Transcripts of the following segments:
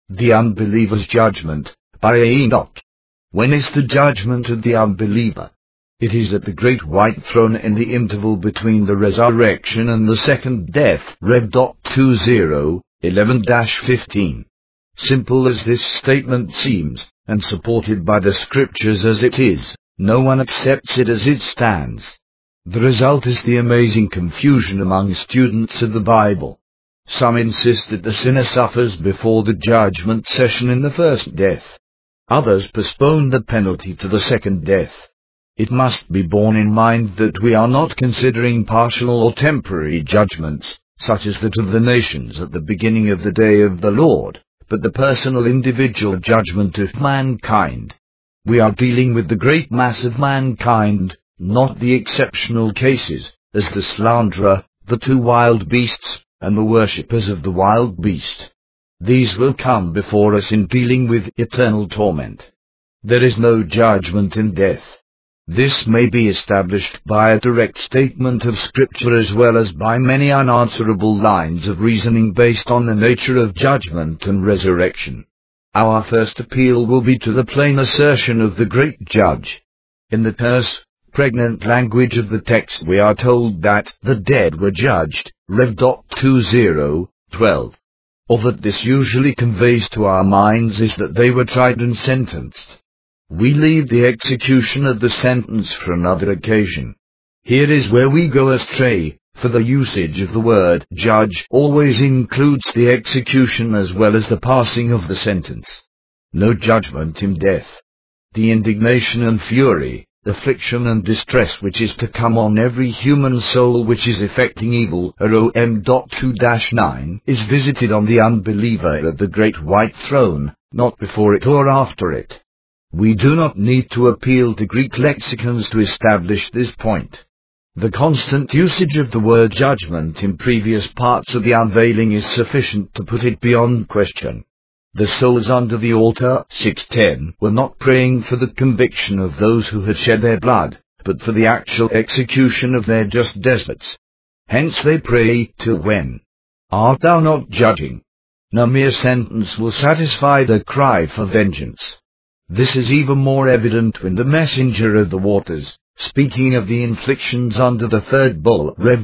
The Unbeliever's Judgment, by Enoch. When is the judgment of the unbeliever? It is at the great white throne in the interval between the resurrection and the second death. Rev. 20:11-15. Simple as this statement seems, and supported by the scriptures as it is, no one accepts it as it stands. The result is the amazing confusion among students of the Bible. Some insist that the sinner suffers before the judgment session in the first death. Others postpone the penalty to the second death. It must be borne in mind that we are not considering partial or temporary judgments, such as that of the nations at the beginning of the day of the Lord, but the personal individual judgment of mankind. We are dealing with the great mass of mankind, not the exceptional cases, as the slanderer, the two wild beasts, and the worshippers of the wild beast. These will come before us in dealing with eternal torment. There is no judgment in death. This may be established by a direct statement of Scripture as well as by many unanswerable lines of reasoning based on the nature of judgment and resurrection. Our first appeal will be to the plain assertion of the great Judge. In the terse, pregnant language of the text we are told that the dead were judged, Rev. 20:12. All that this usually conveys to our minds is that they were tried and sentenced. We leave the execution of the sentence for another occasion. Here is where we go astray, for the usage of the word judge always includes the execution as well as the passing of the sentence. No judgment in death. The indignation and fury, affliction and distress which is to come on every human soul which is effecting evil, Rom. 2-9, is visited on the unbeliever at the great white throne, not before it or after it. We do not need to appeal to Greek lexicons to establish this point. The constant usage of the word judgment in previous parts of the unveiling is sufficient to put it beyond question. The souls under the altar, 6:10, were not praying for the conviction of those who had shed their blood, but for the actual execution of their just despots. Hence they pray, till when? Art thou not judging? No mere sentence will satisfy the cry for vengeance. This is even more evident when the messenger of the waters, speaking of the inflictions under the third bull, Rev.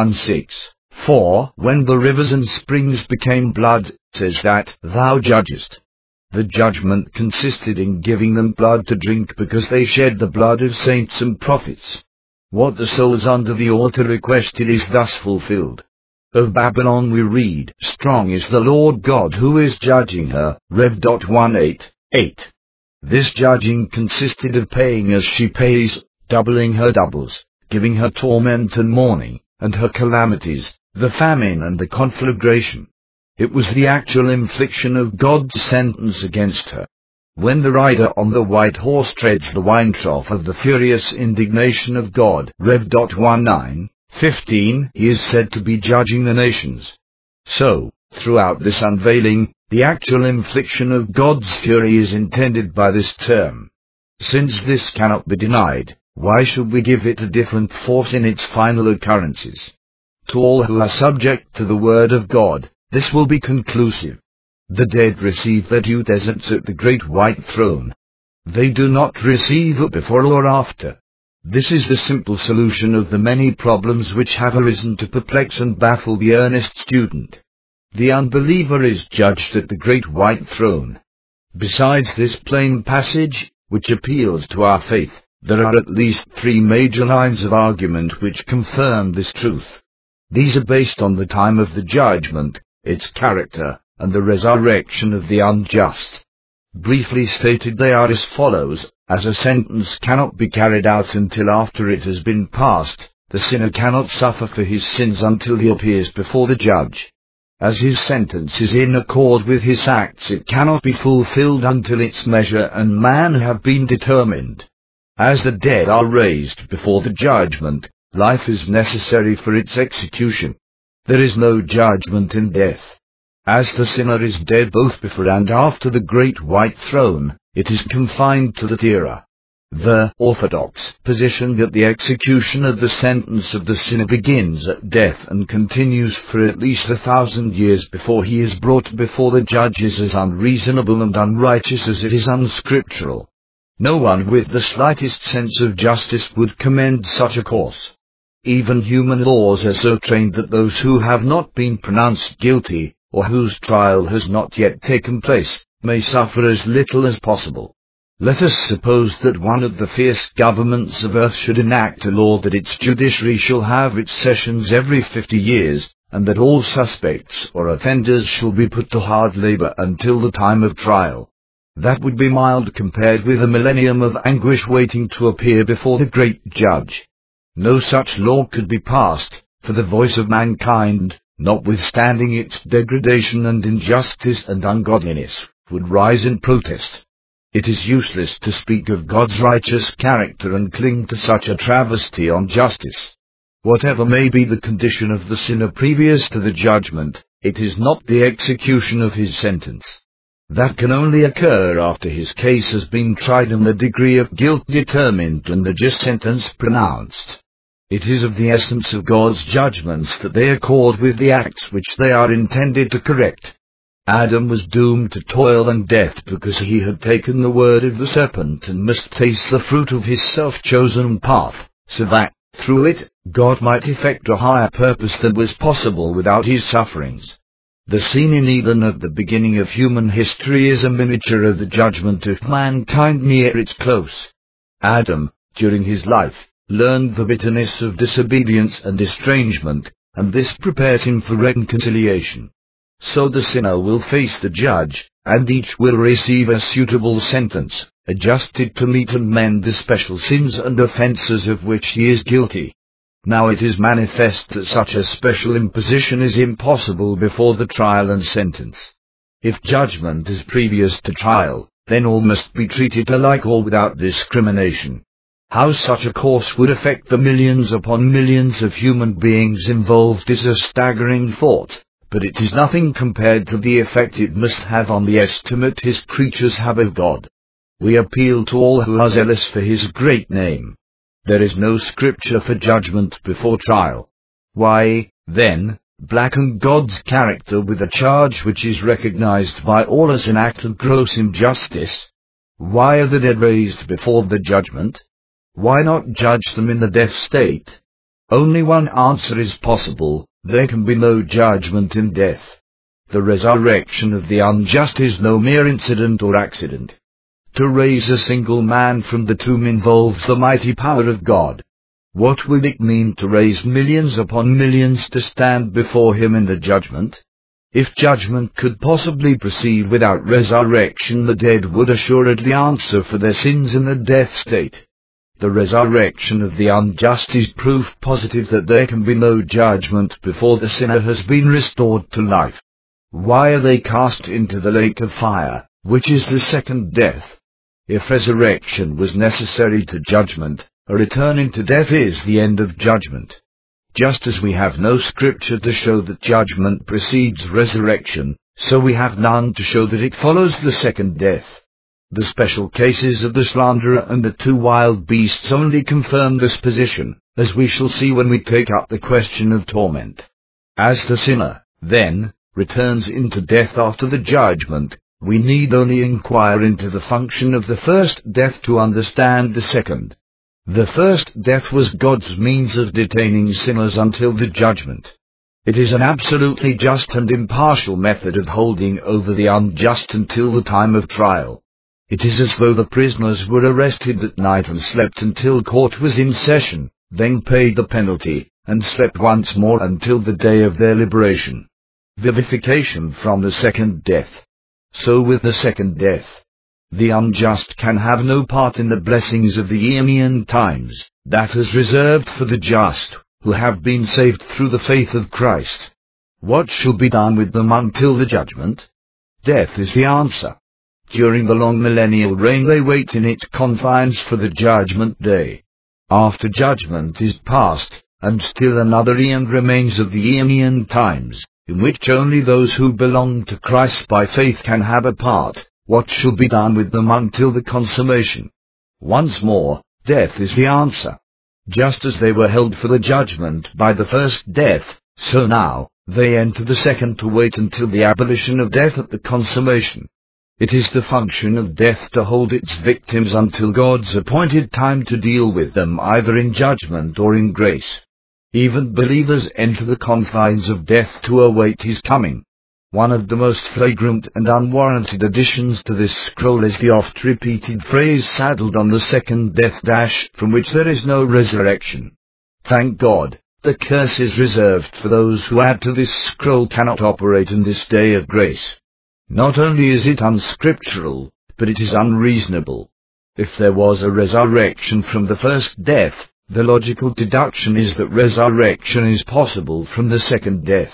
1:6-4, when the rivers and springs became blood, says that, thou judgest. The judgment consisted in giving them blood to drink because they shed the blood of saints and prophets. What the souls under the altar requested is thus fulfilled. Of Babylon we read, strong is the Lord God who is judging her, Rev. 1:8. This judging consisted of paying as she pays, doubling her doubles, giving her torment and mourning, and her calamities, the famine and the conflagration. It was the actual infliction of God's sentence against her. When the rider on the white horse treads the wine trough of the furious indignation of God, Rev. 1:9-15, he is said to be judging the nations. So, throughout this unveiling, the actual infliction of God's fury is intended by this term. Since this cannot be denied, why should we give it a different force in its final occurrences? To all who are subject to the Word of God, this will be conclusive. The dead receive their due deserts at the great white throne. They do not receive it before or after. This is the simple solution of the many problems which have arisen to perplex and baffle the earnest student. The unbeliever is judged at the great white throne. Besides this plain passage, which appeals to our faith, there are at least 3 major lines of argument which confirm this truth. These are based on the time of the judgment, its character, and the resurrection of the unjust. Briefly stated, they are as follows: as a sentence cannot be carried out until after it has been passed, the sinner cannot suffer for his sins until he appears before the judge. As his sentence is in accord with his acts, it cannot be fulfilled until its measure and man have been determined. As the dead are raised before the judgment, life is necessary for its execution. There is no judgment in death. As the sinner is dead both before and after the great white throne, it is confined to that era. The orthodox position that the execution of the sentence of the sinner begins at death and continues for at least 1,000 years before he is brought before the judge is as unreasonable and unrighteous as it is unscriptural. No one with the slightest sense of justice would commend such a course. Even human laws are so trained that those who have not been pronounced guilty, or whose trial has not yet taken place, may suffer as little as possible. Let us suppose that one of the fierce governments of earth should enact a law that its judiciary shall have its sessions every 50 years, and that all suspects or offenders shall be put to hard labor until the time of trial. That would be mild compared with a millennium of anguish waiting to appear before the great judge. No such law could be passed, for the voice of mankind, notwithstanding its degradation and injustice and ungodliness, would rise in protest. It is useless to speak of God's righteous character and cling to such a travesty on justice. Whatever may be the condition of the sinner previous to the judgment, it is not the execution of his sentence. That can only occur after his case has been tried and the degree of guilt determined and the just sentence pronounced. It is of the essence of God's judgments that they accord with the acts which they are intended to correct. Adam was doomed to toil and death because he had taken the word of the serpent and must taste the fruit of his self-chosen path, so that, through it, God might effect a higher purpose than was possible without his sufferings. The scene in Eden at the beginning of human history is a miniature of the judgment of mankind near its close. Adam, during his life, learned the bitterness of disobedience and estrangement, and this prepared him for reconciliation. So the sinner will face the judge, and each will receive a suitable sentence, adjusted to meet and mend the special sins and offences of which he is guilty. Now it is manifest that such a special imposition is impossible before the trial and sentence. If judgment is previous to trial, then all must be treated alike, all without discrimination. How such a course would affect the millions upon millions of human beings involved is a staggering thought. But it is nothing compared to the effect it must have on the estimate his creatures have of God. We appeal to all who are zealous for his great name. There is no scripture for judgment before trial. Why, then, blacken God's character with a charge which is recognized by all as an act of gross injustice? Why are the dead raised before the judgment? Why not judge them in the death state? Only one answer is possible. There can be no judgment in death. The resurrection of the unjust is no mere incident or accident. To raise a single man from the tomb involves the mighty power of God. What would it mean to raise millions upon millions to stand before him in the judgment? If judgment could possibly proceed without resurrection, the dead would assuredly answer for their sins in the death state. The resurrection of the unjust is proof positive that there can be no judgment before the sinner has been restored to life. Why are they cast into the lake of fire, which is the second death? If resurrection was necessary to judgment, a return into death is the end of judgment. Just as we have no scripture to show that judgment precedes resurrection, so we have none to show that it follows the second death. The special cases of the slanderer and the two wild beasts only confirm this position, as we shall see when we take up the question of torment. As the sinner, then, returns into death after the judgment, we need only inquire into the function of the first death to understand the second. The first death was God's means of detaining sinners until the judgment. It is an absolutely just and impartial method of holding over the unjust until the time of trial. It is as though the prisoners were arrested at night and slept until court was in session, then paid the penalty, and slept once more until the day of their liberation. Vivification from the second death. So with the second death. The unjust can have no part in the blessings of the Aeonian times, that is reserved for the just, who have been saved through the faith of Christ. What shall be done with them until the judgment? Death is the answer. During the long millennial reign they wait in its confines for the judgment day. After judgment is past, and still another eon remains of the Aeonian times, in which only those who belong to Christ by faith can have a part, what shall be done with them until the consummation? Once more, death is the answer. Just as they were held for the judgment by the first death, so now, they enter the second to wait until the abolition of death at the consummation. It is the function of death to hold its victims until God's appointed time to deal with them either in judgment or in grace. Even believers enter the confines of death to await His coming. One of the most flagrant and unwarranted additions to this scroll is the oft-repeated phrase saddled on the second death dash, from which there is no resurrection. Thank God, the curse is reserved for those who add to this scroll cannot operate in this day of grace. Not only is it unscriptural, but it is unreasonable. If there was a resurrection from the first death, the logical deduction is that resurrection is possible from the second death.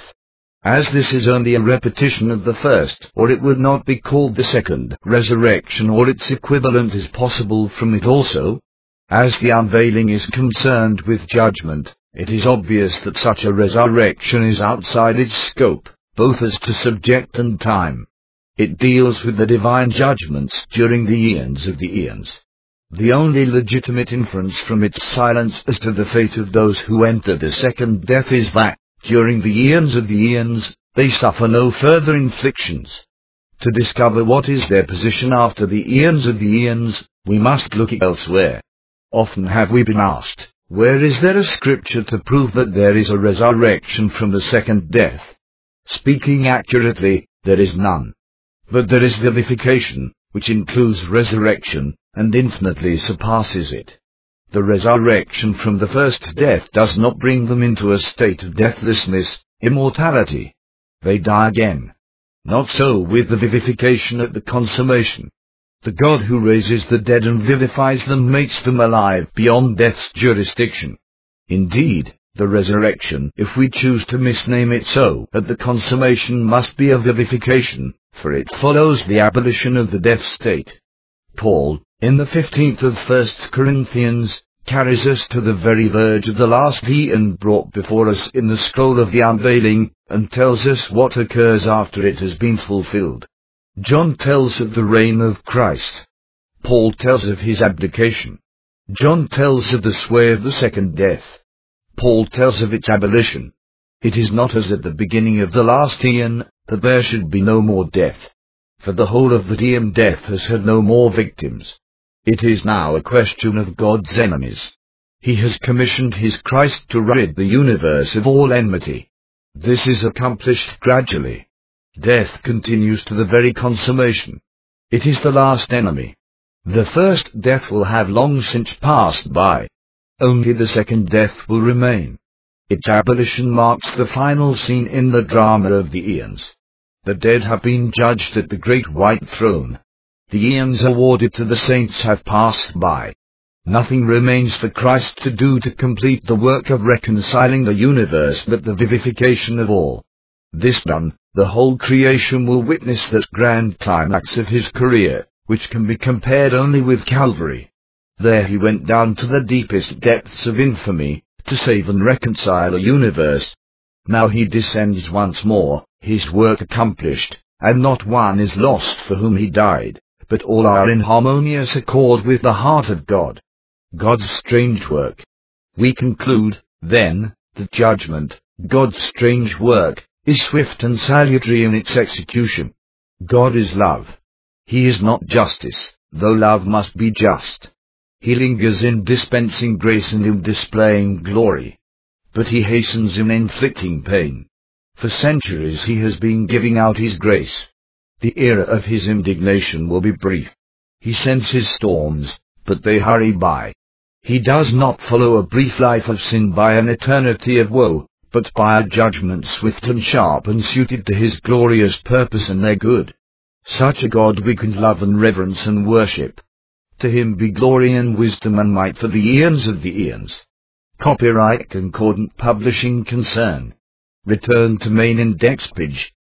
As this is only a repetition of the first, or it would not be called the second resurrection, or its equivalent is possible from it also. As the unveiling is concerned with judgment, it is obvious that such a resurrection is outside its scope, both as to subject and time. It deals with the divine judgments during the eons of the eons. The only legitimate inference from its silence as to the fate of those who enter the second death is that, during the eons of the eons, they suffer no further inflictions. To discover what is their position after the eons of the eons, we must look elsewhere. Often have we been asked, where is there a scripture to prove that there is a resurrection from the second death? Speaking accurately, there is none. But there is vivification, which includes resurrection, and infinitely surpasses it. The resurrection from the first death does not bring them into a state of deathlessness, immortality. They die again. Not so with the vivification at the consummation. The God who raises the dead and vivifies them makes them alive beyond death's jurisdiction. Indeed, the resurrection, if we choose to misname it so, at the consummation must be a vivification, for it follows the abolition of the death state. Paul, in the 15th of 1 Corinthians, carries us to the very verge of the last eon brought before us in the scroll of the unveiling, and tells us what occurs after it has been fulfilled. John tells of the reign of Christ. Paul tells of his abdication. John tells of the sway of the second death. Paul tells of its abolition. It is not as at the beginning of the last eon, that there should be no more death. For the whole of that eon death has had no more victims. It is now a question of God's enemies. He has commissioned His Christ to rid the universe of all enmity. This is accomplished gradually. Death continues to the very consummation. It is the last enemy. The first death will have long since passed by. Only the second death will remain. Its abolition marks the final scene in the drama of the eons. The dead have been judged at the great white throne. The eons awarded to the saints have passed by. Nothing remains for Christ to do to complete the work of reconciling the universe but the vivification of all. This done, the whole creation will witness that grand climax of His career, which can be compared only with Calvary. There He went down to the deepest depths of infamy, to save and reconcile a universe. Now He descends once more, His work accomplished, and not one is lost for whom He died, but all are in harmonious accord with the heart of God. God's strange work. We conclude, then, that judgment, God's strange work, is swift and salutary in its execution. God is love. He is not justice, though love must be just. He lingers in dispensing grace and in displaying glory. But He hastens in inflicting pain. For centuries He has been giving out His grace. The era of His indignation will be brief. He sends His storms, but they hurry by. He does not follow a brief life of sin by an eternity of woe, but by a judgment swift and sharp and suited to His glorious purpose and their good. Such a God we can love and reverence and worship. To Him be glory and wisdom and might for the eons of the eons. Copyright Concordant Publishing Concern. Return to main index page.